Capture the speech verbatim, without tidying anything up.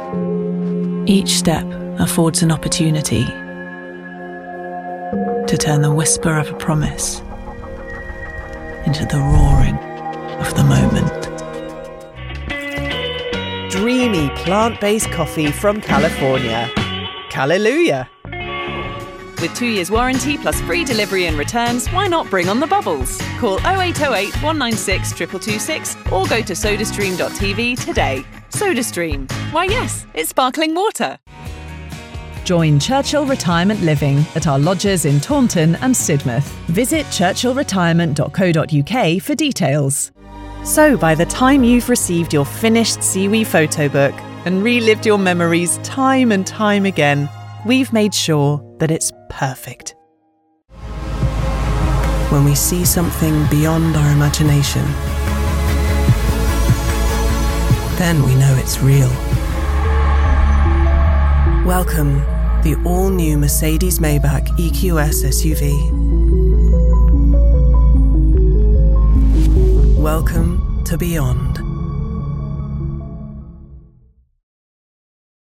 Each step affords an opportunity to turn the whisper of a promise into the roaring of the moment. Dreamy plant-based coffee from California. Hallelujah! With two years warranty plus free delivery and returns, why not bring on the bubbles? Call oh eight oh eight, one nine six, two two two six or go to sodastream dot t v today. SodaStream. Why yes, it's sparkling water. Join Churchill Retirement Living at our lodges in Taunton and Sidmouth. Visit churchill retirement dot co dot u k for details. So by the time you've received your finished SIWI photo book and relived your memories time and time again, we've made sure that it's perfect. When we see something beyond our imagination, then we know it's real. Welcome, the all-new Mercedes-Maybach E Q S S U V. Welcome to Beyond.